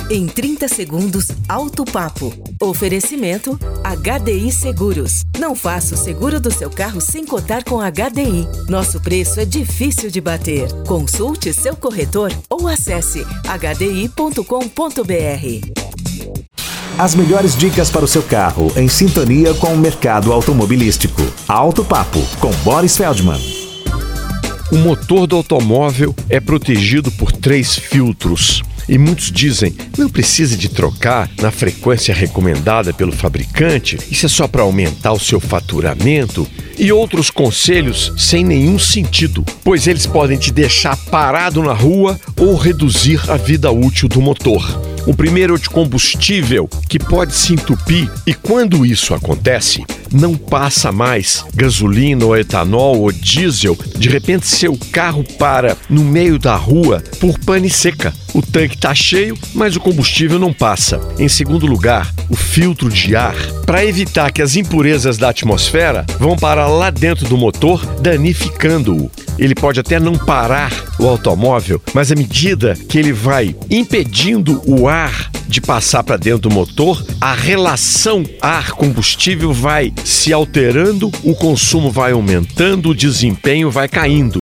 Em 30 segundos, Alto Papo. Oferecimento HDI Seguros. Não faça o seguro do seu carro sem cotar com HDI. Nosso preço é difícil de bater. Consulte seu corretor ou acesse hdi.com.br. As melhores dicas para o seu carro em sintonia com o mercado automobilístico. Alto Papo, com Boris Feldman. O motor do automóvel é protegido por 3 filtros. E muitos dizem, não precisa de trocar na frequência recomendada pelo fabricante, isso é só para aumentar o seu faturamento. E outros conselhos sem nenhum sentido, pois eles podem te deixar parado na rua ou reduzir a vida útil do motor. O primeiro é o de combustível, que pode se entupir, e quando isso acontece, não passa mais gasolina ou etanol ou diesel. De repente seu carro para no meio da rua por pane seca. O tanque está cheio, mas o combustível não passa. Em segundo lugar, o filtro de ar, para evitar que as impurezas da atmosfera vão parar lá dentro do motor, danificando-o. Ele pode até não parar o automóvel, mas à medida que ele vai impedindo o ar de passar para dentro do motor, a relação ar-combustível vai se alterando, o consumo vai aumentando, o desempenho vai caindo.